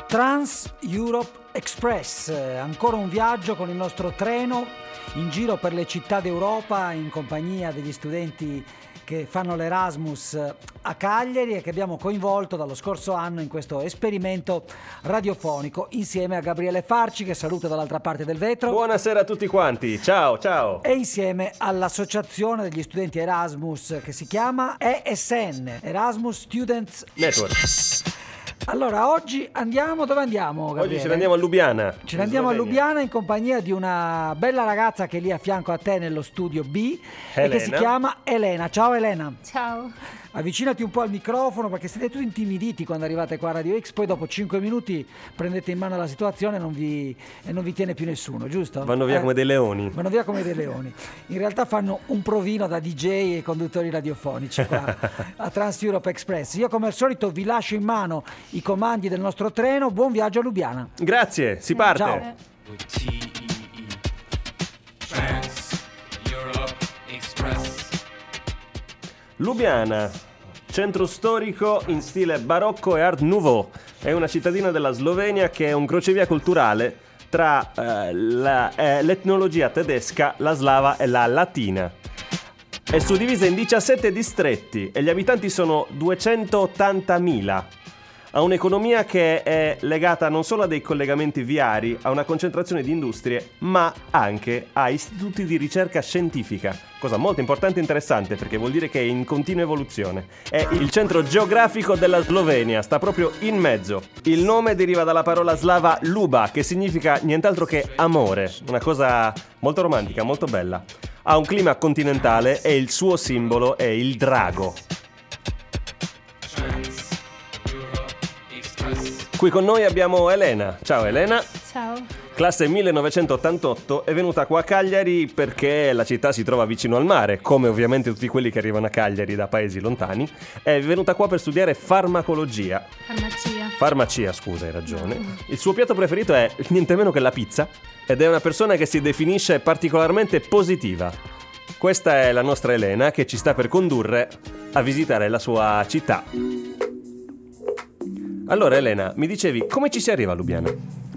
Trans Europe Express, ancora un viaggio con il nostro treno in giro per le città d'Europa in compagnia degli studenti che fanno l'Erasmus a Cagliari e che abbiamo coinvolto dallo scorso anno in questo esperimento radiofonico insieme a Gabriele Farci, che saluto dall'altra parte del vetro. Buonasera a tutti quanti, ciao ciao. E insieme all'associazione degli studenti Erasmus che si chiama ESN, Erasmus Students Network. Allora, oggi andiamo, dove andiamo, Gabriele? Oggi ce ne andiamo a Lubiana. Ce ne andiamo a Lubiana in compagnia di una bella ragazza che è lì a fianco a te nello studio B e che si chiama Elena. Ciao Elena. Ciao. Avvicinati un po' al microfono perché siete tutti intimiditi quando arrivate qua a Radio X, poi dopo 5 minuti prendete in mano la situazione e non vi tiene più nessuno, giusto? Vanno via come dei leoni. Vanno via come dei leoni. In realtà fanno un provino da DJ e conduttori radiofonici qua a Trans Europe Express. Io come al solito vi lascio in mano i comandi del nostro treno. Buon viaggio a Lubiana. Grazie, si parte. Ciao. Trans Europe Express. Lubiana, centro storico in stile barocco e art nouveau. È una cittadina della Slovenia che è un crocevia culturale tra l'etnologia tedesca, la slava e la latina. È suddivisa in 17 distretti e gli abitanti sono 280.000. Ha un'economia che è legata non solo a dei collegamenti viari, a una concentrazione di industrie, ma anche a istituti di ricerca scientifica. Cosa molto importante e interessante, perché vuol dire che è in continua evoluzione. È il centro geografico della Slovenia, sta proprio in mezzo. Il nome deriva dalla parola slava luba, che significa nient'altro che amore. Una cosa molto romantica, molto bella. Ha un clima continentale e il suo simbolo è il drago. Qui con noi abbiamo Elena. Ciao Elena. Ciao. Classe 1988, è venuta qua a Cagliari perché la città si trova vicino al mare, come ovviamente tutti quelli che arrivano a Cagliari da paesi lontani. È venuta qua per studiare farmacologia. Farmacia, scusa, hai ragione. Il suo piatto preferito è niente meno che la pizza ed è una persona che si definisce particolarmente positiva. Questa è la nostra Elena che ci sta per condurre a visitare la sua città. Allora Elena, mi dicevi, come ci si arriva a Lubiana?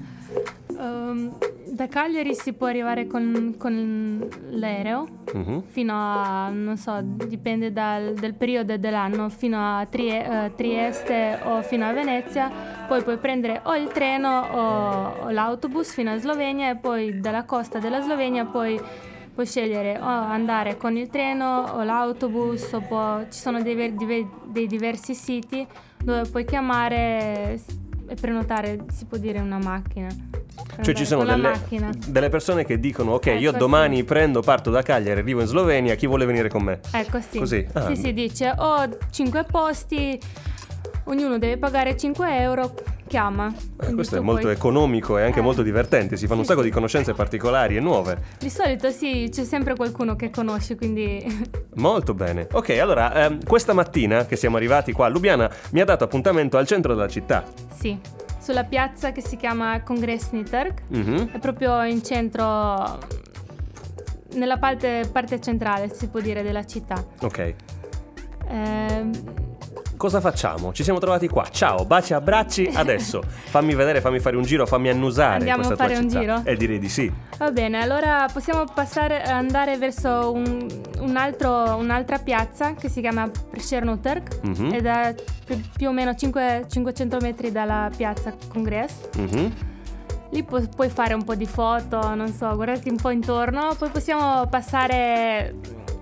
Da Cagliari si può arrivare con l'aereo fino a, non so, dipende del periodo dell'anno, fino a Trieste o fino a Venezia. Poi puoi prendere o il treno o l'autobus fino a Slovenia e poi dalla costa della Slovenia puoi scegliere o andare con il treno o l'autobus ci sono dei diversi siti dove puoi chiamare e prenotare, si può dire, una macchina. Cioè ci sono delle persone che dicono ok, io domani parto da Cagliari, arrivo in Slovenia, chi vuole venire con me? Ecco, sì. Così? Sì, si dice ho 5 posti, ognuno deve pagare 5 euro, chiama. Questo è molto economico e anche molto divertente, si fanno un sacco di conoscenze particolari e nuove. Di solito sì, c'è sempre qualcuno che conosci, quindi... Molto bene. Ok, allora, questa mattina che siamo arrivati qua a Lubiana mi ha dato appuntamento al centro della città. Sì, sulla piazza che si chiama Kongresni Trg, è proprio in centro, nella parte centrale, si può dire, della città. Ok. Cosa facciamo? Ci siamo trovati qua. Ciao, baci, abbracci. Adesso fammi vedere, fammi fare un giro, fammi annusare. Andiamo questa a fare tua città. un giro? Direi di sì. Va bene, allora possiamo andare verso un'altra piazza che si chiama Prešernov Trg ed è più o meno 500 metri dalla piazza Congress. Lì puoi fare un po' di foto, non so, guardarti un po' intorno, poi possiamo passare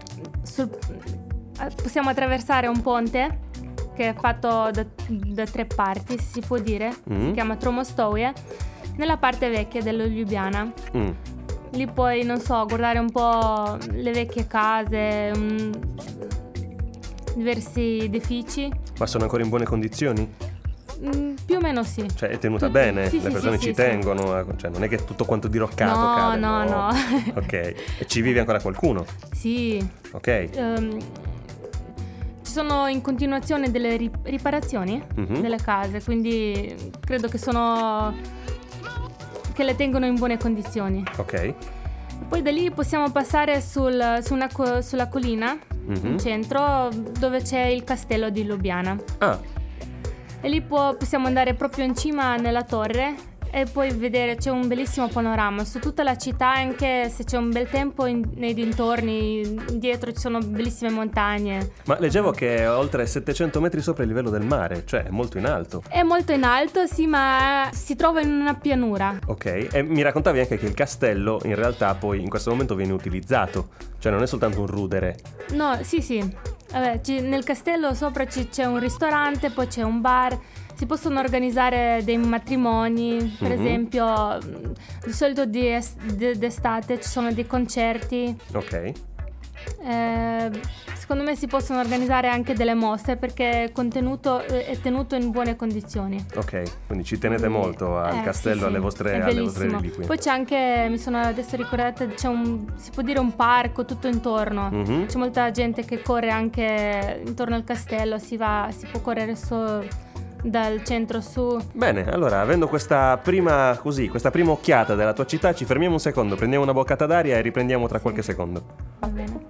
possiamo attraversare un ponte che è fatto da 3 parti, si può dire, si chiama Tromostowie, nella parte vecchia dello Lubiana. Lì puoi, non so, guardare un po' le vecchie case, diversi edifici. Ma sono ancora in buone condizioni? Più o meno sì. Cioè è tenuta bene? Sì, le persone ci tengono? Cioè non è che è tutto quanto diroccato? No. Ok, e ci vive ancora qualcuno? Sì. Ok. Ci sono in continuazione delle riparazioni delle case, quindi credo che le tengono in buone condizioni. Ok. Poi da lì possiamo passare sulla collina in centro, dove c'è il castello di Lubiana. e lì possiamo andare proprio in cima nella torre e poi vedere, c'è un bellissimo panorama su tutta la città, anche se c'è un bel tempo nei dintorni, dietro ci sono bellissime montagne. Ma leggevo che è oltre 700 metri sopra il livello del mare, cioè è molto in alto. È molto in alto, sì, ma si trova in una pianura. Ok, e mi raccontavi anche che il castello in realtà poi in questo momento viene utilizzato, cioè non è soltanto un rudere. No, sì. Vabbè, nel castello sopra c'è un ristorante, poi c'è un bar. Si possono organizzare dei matrimoni, per esempio, di solito d'estate ci sono dei concerti. Ok. Secondo me si possono organizzare anche delle mostre perché il contenuto è tenuto in buone condizioni. Ok, quindi ci tenete molto al castello, sì, alle vostre reliquie. Poi c'è anche, mi sono adesso ricordata, si può dire un parco tutto intorno. C'è molta gente che corre anche intorno al castello, si può correre dal centro su. Bene, allora, avendo questa prima occhiata della tua città, ci fermiamo un secondo, prendiamo una boccata d'aria e riprendiamo tra qualche secondo. Va bene.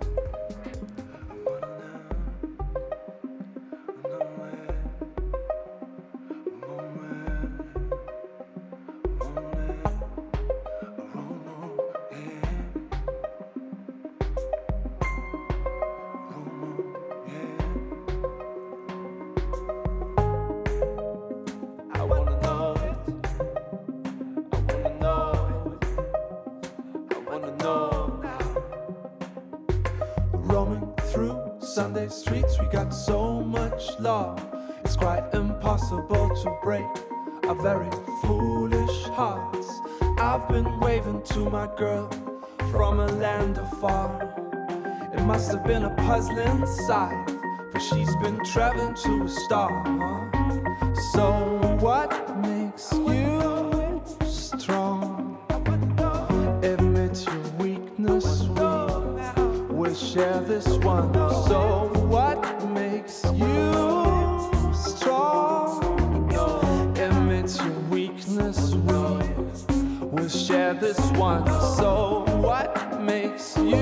Sunday streets, we got so much love. It's quite impossible to break our very foolish hearts. I've been waving to my girl from a land afar. It must have been a puzzling sight, for she's been traveling to a star. So what makes you strong? Admit your weakness, we'll share this one. So what makes you strong? Admit your weakness, we'll share this one. So what makes you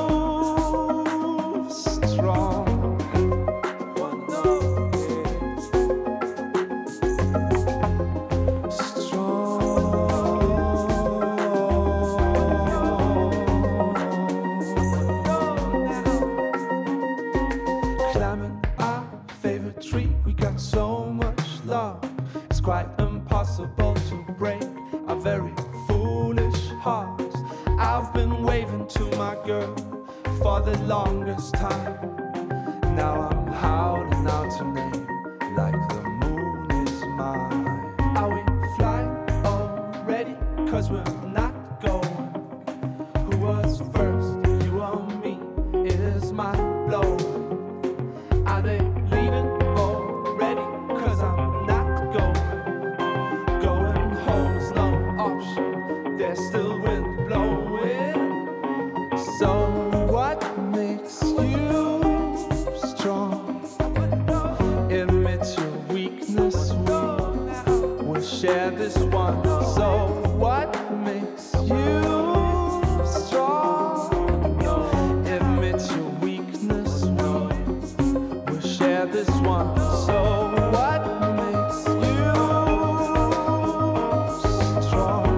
strong? To break our very foolish hearts. I've been waving to my girl for the longest time. Now I'm howling out her name like the moon is mine. Are we flying already? 'Cause we're not going. Who was first, you or me? It is my blow. Are they leaving already? 'Cause I'm not going. Going home is no option. There's still wind blowing. So what makes you strong? Admit your weakness. We'll share this one. So what makes you strong? Admit your weakness. We'll share this one. So what makes you strong?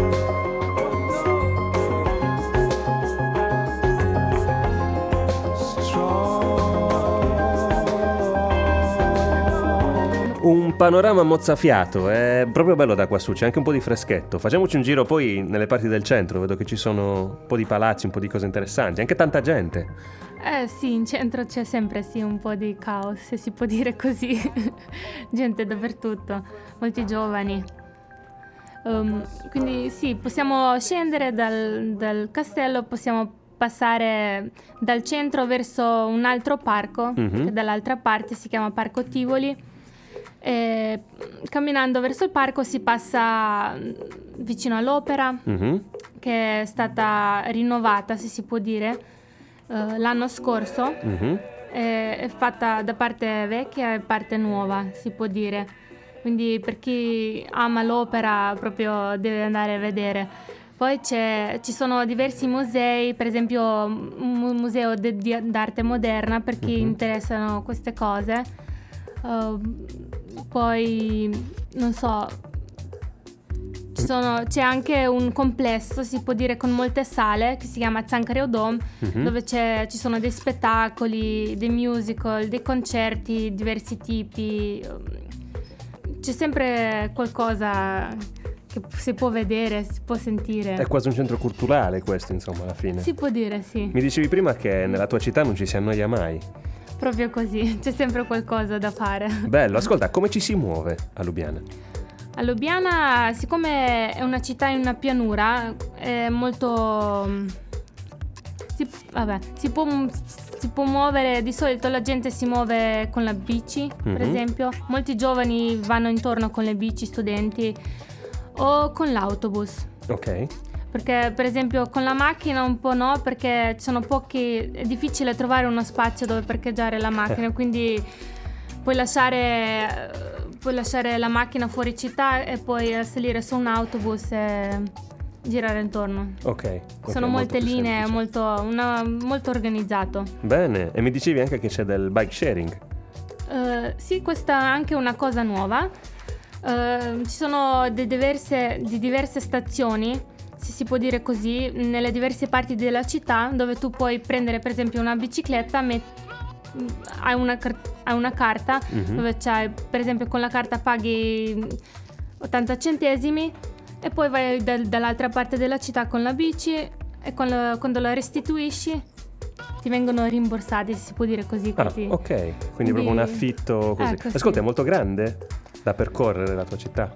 Un panorama mozzafiato, è proprio bello da qua su, c'è anche un po' di freschetto. Facciamoci un giro poi nelle parti del centro, vedo che ci sono un po' di palazzi, un po' di cose interessanti, anche tanta gente. Sì, in centro c'è sempre un po' di caos, se si può dire così. Gente dappertutto, molti giovani. Quindi sì, possiamo scendere dal castello, possiamo passare dal centro verso un altro parco, che dall'altra parte si chiama Parco Tivoli. E camminando verso il parco si passa vicino all'opera, che è stata rinnovata, se si può dire, l'anno scorso. È fatta da parte vecchia e parte nuova, si può dire. Quindi per chi ama l'opera proprio deve andare a vedere. Poi ci sono diversi musei, per esempio un museo d'arte moderna per chi interessano queste cose. Poi non so, c'è anche un complesso, si può dire, con molte sale che si chiama Zancareo Dome, dove ci sono dei spettacoli, dei musical, dei concerti, diversi tipi. C'è sempre qualcosa che si può vedere, si può sentire. È quasi un centro culturale questo, insomma, alla fine. Si può dire, sì. Mi dicevi prima che nella tua città non ci si annoia mai. Proprio così, c'è sempre qualcosa da fare. Bello, ascolta, come ci si muove a Lubiana? A Lubiana, siccome è una città in una pianura, è molto... si può muovere, di solito la gente si muove con la bici, per esempio. Molti giovani vanno intorno con le bici, studenti, o con l'autobus. Ok. Perché per esempio con la macchina un po' no, perché ci sono pochi, è difficile trovare uno spazio dove parcheggiare la macchina, quindi puoi lasciare la macchina fuori città e poi salire su un autobus e girare intorno. Ok. Sono molte linee, molto organizzato. Bene, e mi dicevi anche che c'è del bike sharing. Sì, questa è anche una cosa nuova. Ci sono di diverse stazioni, se si può dire così, nelle diverse parti della città, dove tu puoi prendere per esempio una bicicletta, hai una carta dove c'hai, per esempio con la carta paghi 80 centesimi e poi vai dall'altra parte della città con la bici e quando la restituisci ti vengono rimborsati, se si può dire così. Ok, quindi proprio un affitto così. Ecco, Ascolta, sì. è molto grande da percorrere la tua città?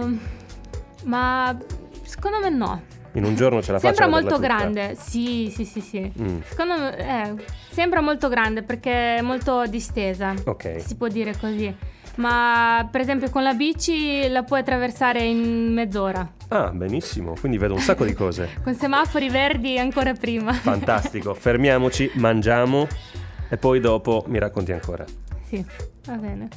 Ma secondo me no. In un giorno ce la faccio? Sembra molto grande, sì. Secondo me sembra molto grande perché è molto distesa, Ok. si può dire così. Ma per esempio con la bici la puoi attraversare in mezz'ora. Ah, benissimo, quindi vedo un sacco di cose. Con semafori verdi ancora prima. Fantastico, fermiamoci, mangiamo e poi dopo mi racconti ancora. Sì, va bene.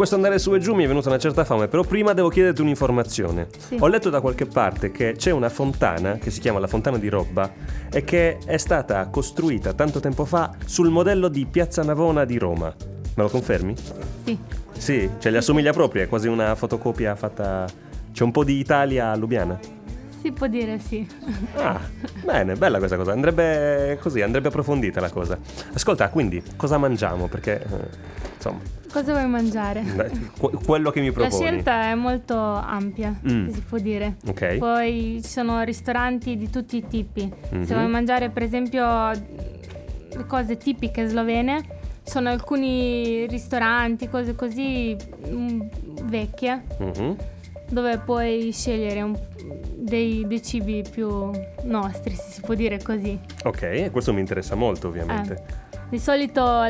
questo andare su e giù mi è venuta una certa fame, però prima devo chiederti un'informazione. Sì. Ho letto da qualche parte che c'è una fontana che si chiama la Fontana di Robba e che è stata costruita tanto tempo fa sul modello di Piazza Navona di Roma. Me lo confermi? Sì. Sì, cioè le assomiglia proprio, è quasi una fotocopia fatta... C'è un po' di Italia a Lubiana. Si può dire sì. Ah, bene, bella questa cosa. Andrebbe approfondita la cosa. Ascolta, quindi, cosa mangiamo? Perché, insomma... Cosa vuoi mangiare? Quello che mi proponi. La scelta è molto ampia, si può dire. Ok. Poi ci sono ristoranti di tutti i tipi. Se vuoi mangiare, per esempio, le cose tipiche slovene, sono alcuni ristoranti, cose così vecchie, dove puoi scegliere dei cibi più nostri, se si può dire così. Ok, questo mi interessa molto, ovviamente. Di solito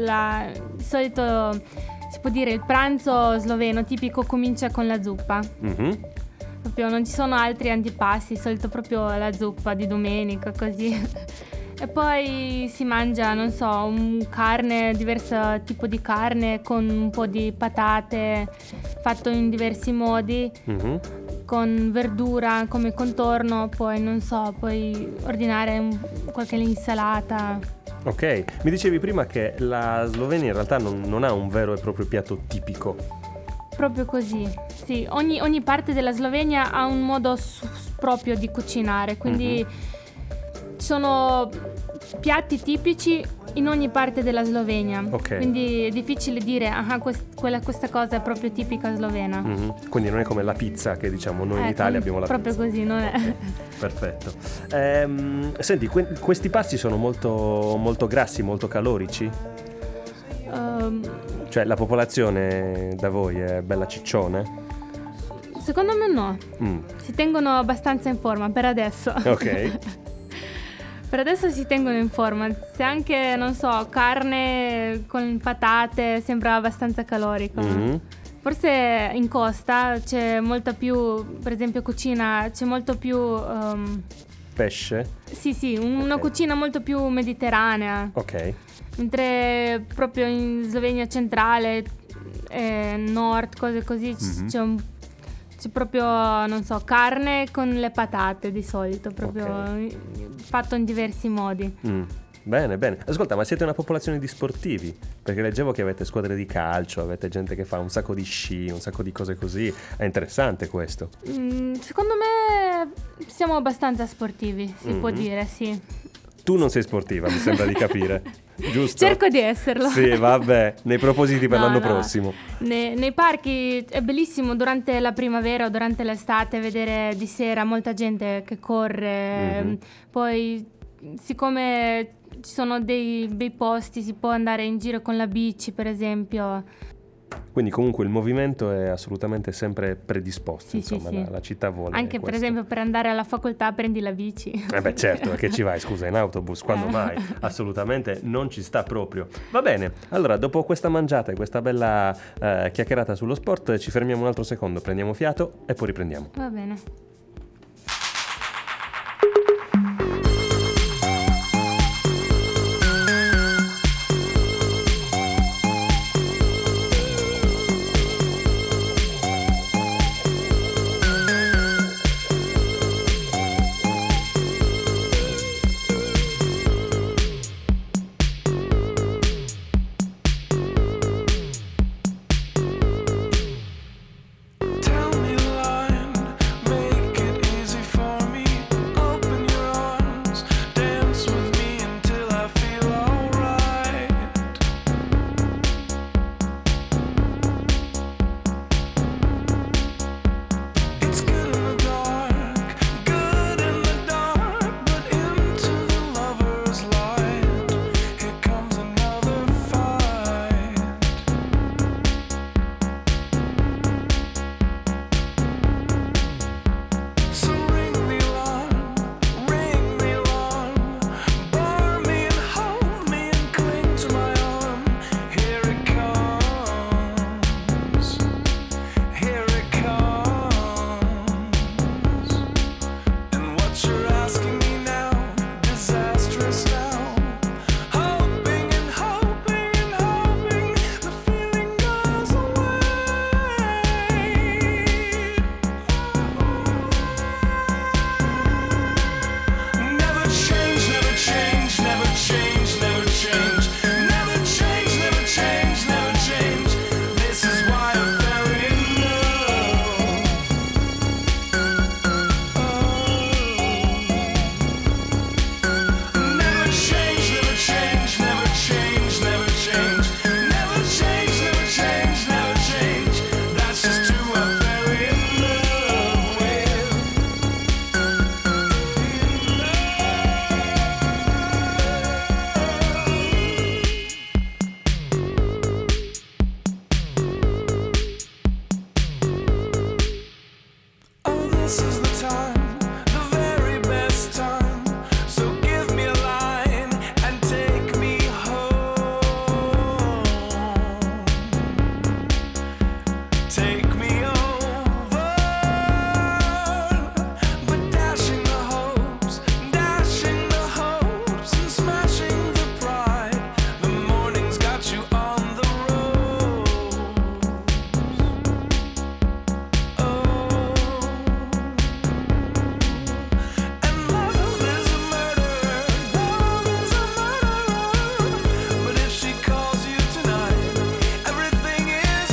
si può dire il pranzo sloveno tipico comincia con la zuppa. Proprio non ci sono altri antipasti, di solito proprio la zuppa di domenica, così. E poi si mangia, non so, carne, diverso tipo di carne con un po' di patate fatto in diversi modi, con verdura come contorno, poi non so, puoi ordinare qualche insalata. Ok, mi dicevi prima che la Slovenia in realtà non ha un vero e proprio piatto tipico. Proprio così, sì, ogni parte della Slovenia ha un modo proprio di cucinare, quindi ci sono piatti tipici in ogni parte della Slovenia. Ok. Quindi è difficile dire questa cosa è proprio tipica slovena. Quindi non è come la pizza che diciamo noi in Italia abbiamo la proprio pizza. Così, non è. Perfetto. Senti, questi pasti sono molto, molto grassi, molto calorici? Cioè la popolazione da voi è bella ciccione? Secondo me no. Si tengono abbastanza in forma per adesso. Ok. Per adesso si tengono in forma. Se anche, non so, carne con patate sembra abbastanza calorico. Forse in costa c'è molta più, per esempio cucina, c'è molto più... pesce? Sì, una cucina molto più mediterranea. Ok. Mentre proprio in Slovenia centrale, nord, cose così, c'è proprio, non so, carne con le patate di solito, proprio fatto in diversi modi. Bene. Ascolta, ma siete una popolazione di sportivi? Perché leggevo che avete squadre di calcio, avete gente che fa un sacco di sci, un sacco di cose così. È interessante questo. Secondo me siamo abbastanza sportivi, si può dire, sì. Tu non sei sportiva, mi sembra di capire, giusto? Cerco di esserlo. Sì, vabbè, nei propositi per l'anno prossimo. Nei parchi è bellissimo durante la primavera o durante l'estate vedere di sera molta gente che corre. Poi, siccome ci sono dei bei posti, si può andare in giro con la bici, per esempio. Quindi comunque il movimento è assolutamente sempre predisposto, Sì. La città vuole anche questo. per esempio per andare alla facoltà prendi la bici. Beh certo, perché ci vai, scusa, in autobus, quando mai? Assolutamente non ci sta proprio. Va bene, allora dopo questa mangiata e questa bella chiacchierata sullo sport ci fermiamo un altro secondo, prendiamo fiato e poi riprendiamo. Va bene. Tell me a line, make take me over, but dashing the hopes and smashing the pride. The morning's got you on the road. Oh, and love is a murderer, love is a murderer. But if she calls you tonight, everything is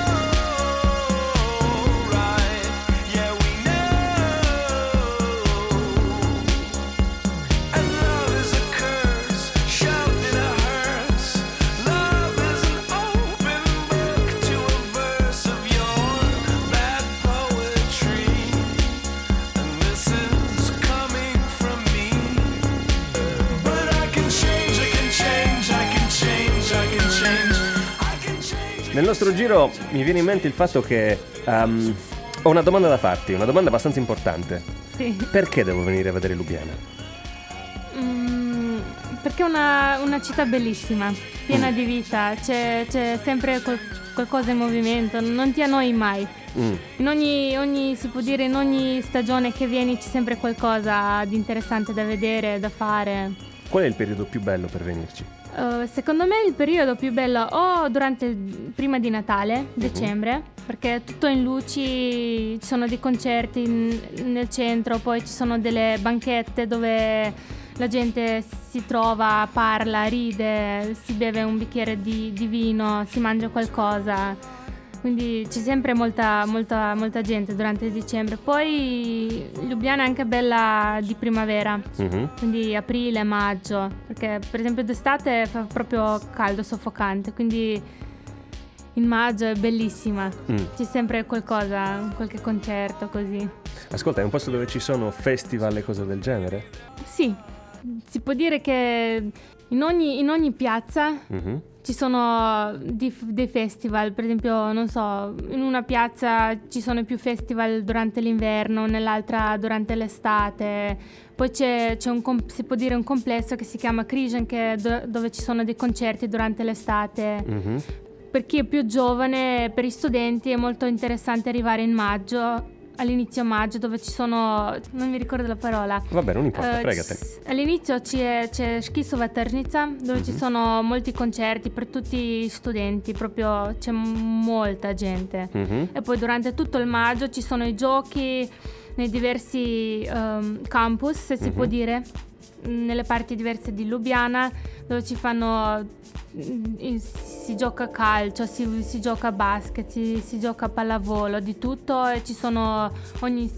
alright. Yeah, we know. And love is a curse, shoved in a hearse. Love is an open book to a verse of your bad poetry. And this is coming from me. But I can change, I can change, I can change, I can change, I can change. Nel nostro giro mi viene in mente il fatto che ho una domanda da farti, una domanda abbastanza importante. Sì. Perché devo venire a vedere Lubiana? Perché è una città bellissima, piena di vita, c'è sempre qualcosa in movimento, non ti annoi mai. In ogni si può dire, in ogni stagione che vieni c'è sempre qualcosa di interessante da vedere, da fare. Qual è il periodo più bello per venirci? Secondo me il periodo più bello o prima di Natale, dicembre, perché è tutto in luci, ci sono dei concerti nel centro, poi ci sono delle banchette dove la gente si trova, parla, ride, si beve un bicchiere di vino, si mangia qualcosa. Quindi c'è sempre molta gente durante il dicembre. Poi Lubiana è anche bella di primavera, quindi aprile, maggio, perché per esempio d'estate fa proprio caldo, soffocante, quindi in maggio è bellissima. C'è sempre qualcosa, qualche concerto così. Ascolta, è un posto dove ci sono festival e cose del genere? Sì, si può dire che in ogni piazza ci sono dei festival. Per esempio, non so, in una piazza ci sono più festival durante l'inverno, nell'altra durante l'estate. Poi c'è si può dire un complesso che si chiama Križan, dove ci sono dei concerti durante l'estate. Per chi è più giovane, per gli studenti è molto interessante arrivare in maggio, all'inizio maggio, dove ci sono, non mi ricordo la parola. Vabbè, non importa, fregate. All'inizio c'è Škisova Tržnica, dove ci sono molti concerti per tutti gli studenti, proprio c'è molta gente. E poi durante tutto il maggio ci sono i giochi nei diversi campus, se si può dire, nelle parti diverse di Lubiana, dove si gioca a calcio, si gioca a basket, si gioca a pallavolo, di tutto, e ci sono ogni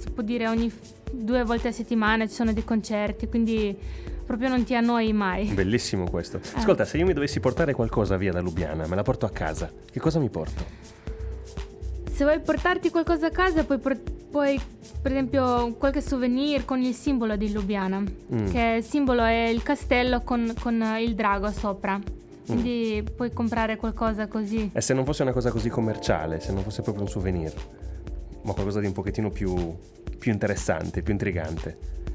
2 volte a settimana ci sono dei concerti, quindi proprio non ti annoi mai. Bellissimo questo. Ascolta, se io mi dovessi portare qualcosa via da Lubiana, me la porto a casa, che cosa mi porto? Se vuoi portarti qualcosa a casa, puoi per esempio qualche souvenir con il simbolo di Lubiana, che il simbolo è il castello con il drago sopra. Quindi puoi comprare qualcosa così. E se non fosse una cosa così commerciale, se non fosse proprio un souvenir, ma qualcosa di un pochettino più interessante, più intrigante?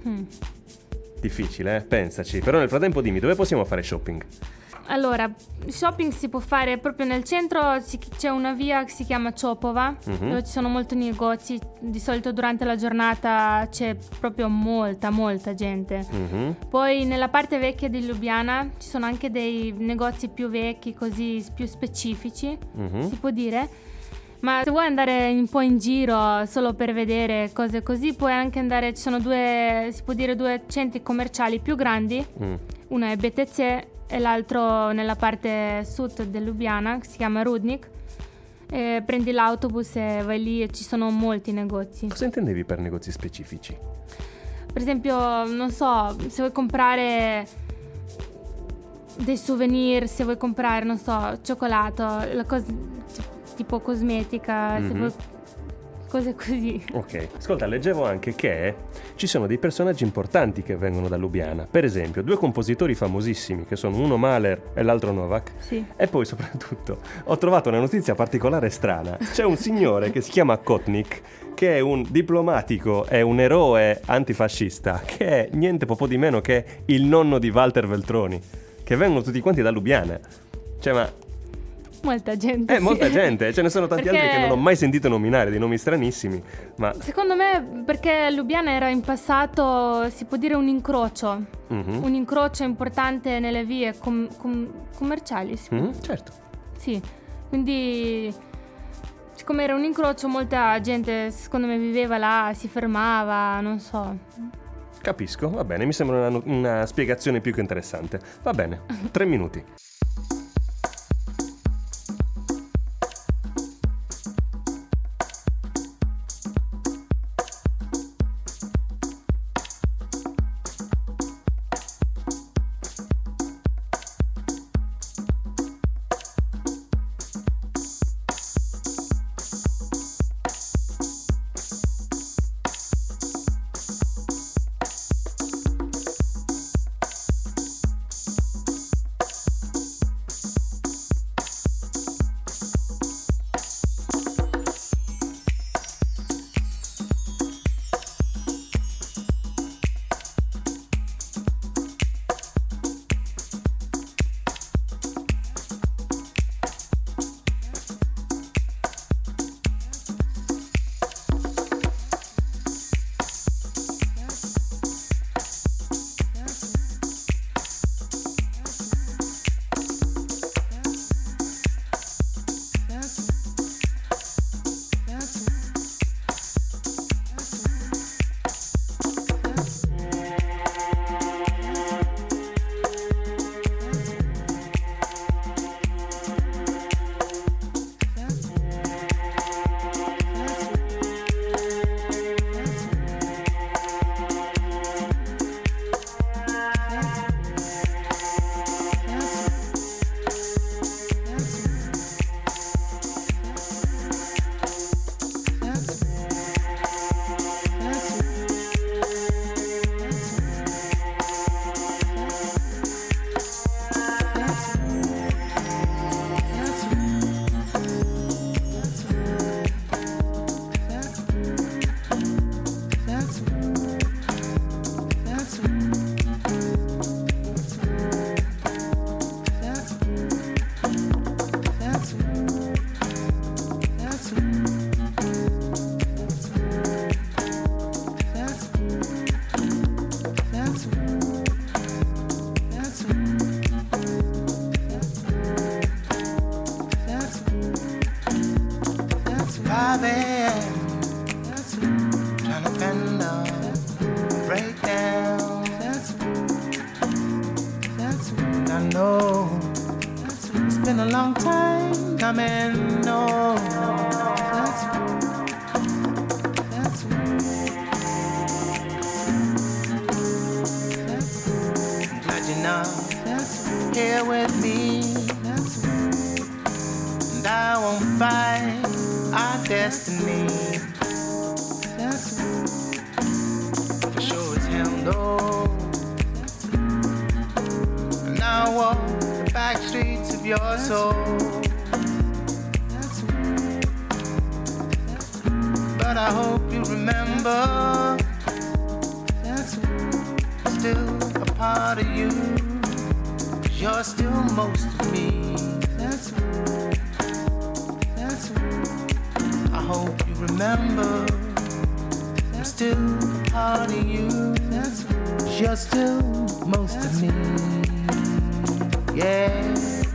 Difficile, Pensaci. Però nel frattempo dimmi, dove possiamo fare shopping? Allora, shopping si può fare proprio nel centro, c'è una via che si chiama Čopova, dove ci sono molti negozi. Di solito durante la giornata c'è proprio molta gente. Poi nella parte vecchia di Lubiana ci sono anche dei negozi più vecchi, così più specifici, si può dire. Ma se vuoi andare un po' in giro solo per vedere cose così, puoi anche andare, ci sono due centri commerciali più grandi, uno è BTC e l'altro nella parte sud di Lubiana, che si chiama Rudnik. Prendi l'autobus e vai lì e ci sono molti negozi. Cosa intendevi per negozi specifici? Per esempio, non so, se vuoi comprare dei souvenir, se vuoi comprare, non so, cioccolato, tipo cosmetica, se vuoi, cose così. Ok, ascolta, leggevo anche che ci sono dei personaggi importanti che vengono da Lubiana. Per esempio, 2 compositori famosissimi, che sono uno Mahler e l'altro Novak. Sì. E poi soprattutto ho trovato una notizia particolare e strana. C'è un signore che si chiama Kotnik, che è un diplomatico e un eroe antifascista, che è niente po' di meno che il nonno di Walter Veltroni, che vengono tutti quanti da Lubiana. Cioè, ma Molta gente. Molta gente, ce ne sono tanti Perché altri che non ho mai sentito nominare, dei nomi stranissimi. Ma secondo me perché Lubiana era in passato, si può dire, un incrocio. Un incrocio importante nelle vie commerciali. Certo. Sì, quindi siccome era un incrocio, molta gente secondo me viveva là, si fermava, non so. Capisco, va bene, mi sembra una spiegazione più che interessante. Va bene, 3 minuti. Trying to fend off a breakdown. I know it's been a long time coming. No, glad you're not here with me, and I won't fight our destiny. For sure as hell no. And I walk the back streets of your soul. But I hope you remember, still a part of you, 'cause you're still most of me. I hope you remember, I'm still a part of you, 'cause you're still most of me. Yeah.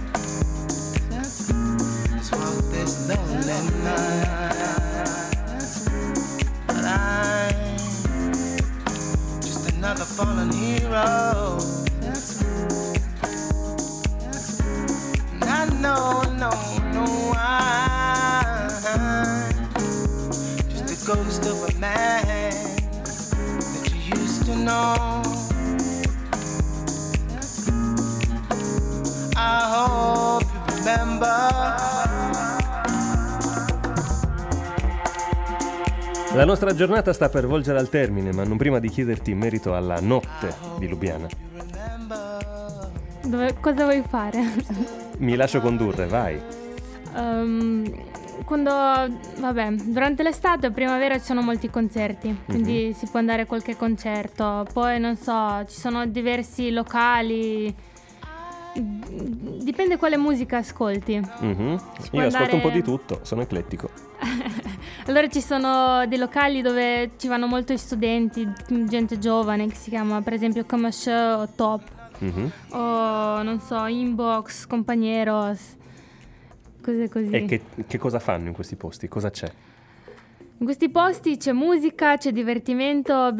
Let's walk this lonely night, but I'm just another fallen hero. And I know, I'm just a ghost of a man that you used to know. I hope you remember. La nostra giornata sta per volgere al termine, ma non prima di chiederti in merito alla notte di Lubiana. Cosa vuoi fare? Mi lascio condurre, vai. Durante l'estate o primavera ci sono molti concerti, quindi si può andare a qualche concerto. Poi non so, ci sono diversi locali. dipende quale musica ascolti. Io ascolto un po' di tutto, sono eclettico. Allora ci sono dei locali dove ci vanno molto gli studenti, gente giovane, che si chiama per esempio Commercial o Top, o non so, Inbox, Compañeros, cose così. E che cosa fanno in questi posti? Cosa c'è? In questi posti c'è musica, c'è divertimento,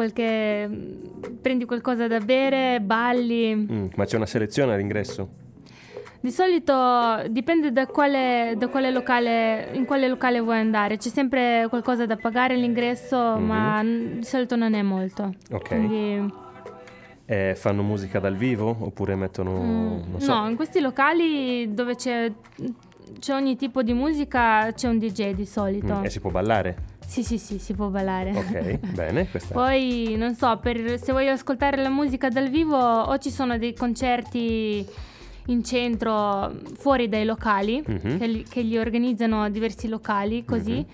prendi qualcosa da bere, balli. Ma c'è una selezione all'ingresso? Di solito dipende da quale locale, in quale locale vuoi andare. C'è sempre qualcosa da pagare all'ingresso, ma di solito non è molto. Ok. Quindi... fanno musica dal vivo oppure mettono... non so. No, in questi locali dove c'è ogni tipo di musica c'è un DJ di solito. E si può ballare? Sì, si può ballare. Ok, bene. Poi, non so, se vuoi ascoltare la musica dal vivo o ci sono dei concerti in centro fuori dai locali che li organizzano diversi locali così,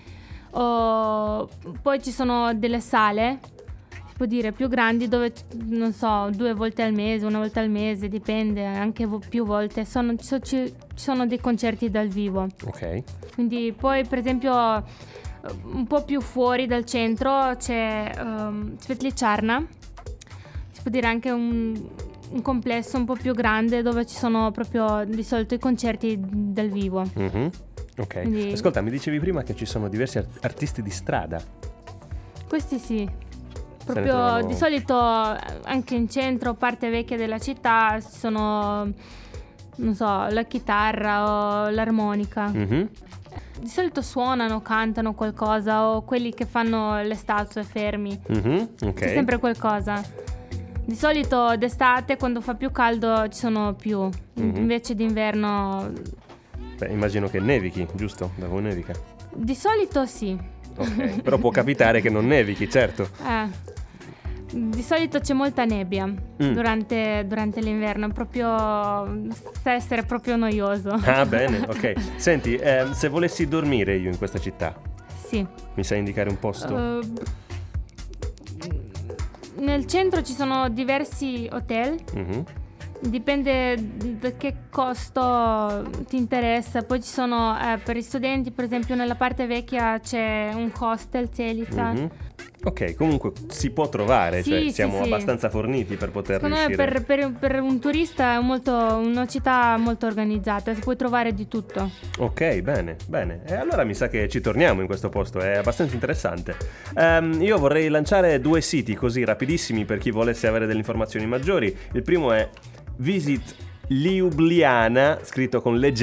o poi ci sono delle sale, si può dire, più grandi dove, non so, 2 volte al mese, 1 volta al mese, dipende, anche più volte ci sono dei concerti dal vivo. Ok. Quindi poi per esempio un po' più fuori dal centro c'è Svetlicharna, si può dire anche un complesso un po' più grande dove ci sono proprio di solito i concerti dal vivo. Ok. Quindi... Ascolta, mi dicevi prima che ci sono diversi artisti di strada. Questi sì. Proprio trovano... di solito anche in centro, parte vecchia della città, ci sono, non so, la chitarra o l'armonica. Di solito suonano, cantano qualcosa, o quelli che fanno le statue fermi. Ok. C'è sempre qualcosa. Di solito d'estate, quando fa più caldo, ci sono più. Invece d'inverno... Beh, immagino che nevichi, giusto? Da voi nevica? Di solito sì. Ok, però può capitare che non nevichi, certo. Di solito c'è molta nebbia durante l'inverno, proprio sa essere proprio noioso. Ah, bene, ok. Senti, se volessi dormire io in questa città, sì. Mi sai indicare un posto? Nel centro ci sono diversi hotel. Dipende da che costo ti interessa. Poi ci sono per gli studenti, per esempio nella parte vecchia c'è un hostel, Celica. Ok, comunque si può trovare, sì, cioè sì, siamo sì. abbastanza forniti per poter Secondo riuscire. me per un turista è una città molto organizzata, si può trovare di tutto. Ok, bene. E allora mi sa che ci torniamo in questo posto, è abbastanza interessante. Io vorrei lanciare 2 siti così rapidissimi per chi volesse avere delle informazioni maggiori. Il primo è Visit Ljubljana, scritto con le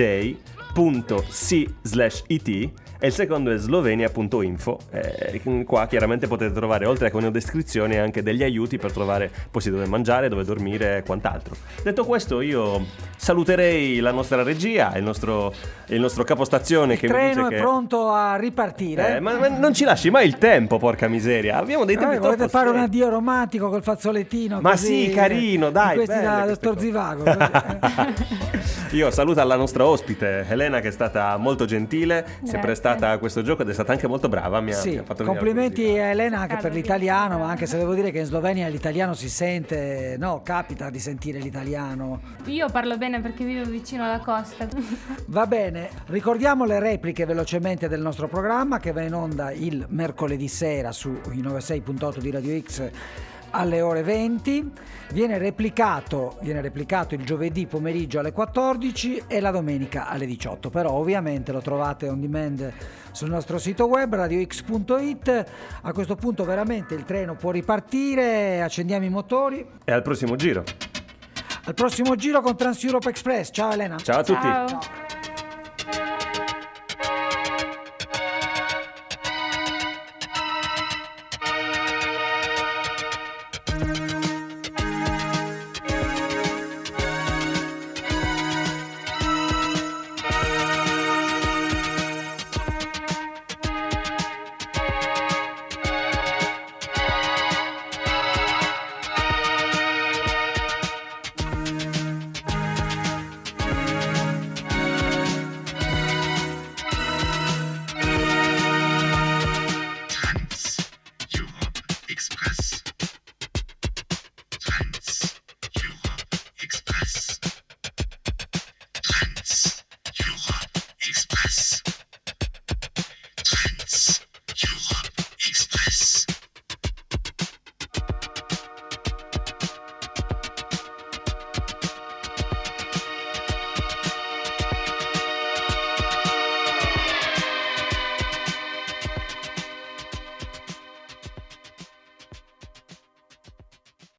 j.c/it, e il secondo è slovenia.info. Qua chiaramente potete trovare, oltre che una descrizione, anche degli aiuti per trovare posti dove mangiare, dove dormire e quant'altro. Detto questo, io saluterei la nostra regia, il nostro capostazione. Il che treno mi dice è pronto a ripartire. ma non ci lasci mai il tempo, porca miseria. Abbiamo dei tempi troppo volete fare un stretti. addio romantico col fazzolettino? Ma così, sì, carino, dai, questi belle da queste dottor cose. Zivago. Io saluto la nostra ospite Elena, che è stata molto gentile, si è Grazie. prestata a questo gioco ed è stata anche molto brava. Mi ha Sì, fatto venire complimenti la a Elena anche per Salve. l'italiano, ma anche se devo dire che in Slovenia l'italiano si sente, no, capita di sentire l'italiano. Io parlo bene perché vivo vicino alla costa. Va bene, ricordiamo le repliche velocemente del nostro programma che va in onda il mercoledì sera su 96.8 di Radio X alle ore 20, viene replicato il giovedì pomeriggio alle 14 e la domenica alle 18, però ovviamente lo trovate on demand sul nostro sito web radiox.it. A questo punto veramente il treno può ripartire, accendiamo i motori. E al prossimo giro. Al prossimo giro con Trans Europe Express. Ciao Elena. Ciao a tutti. Ciao.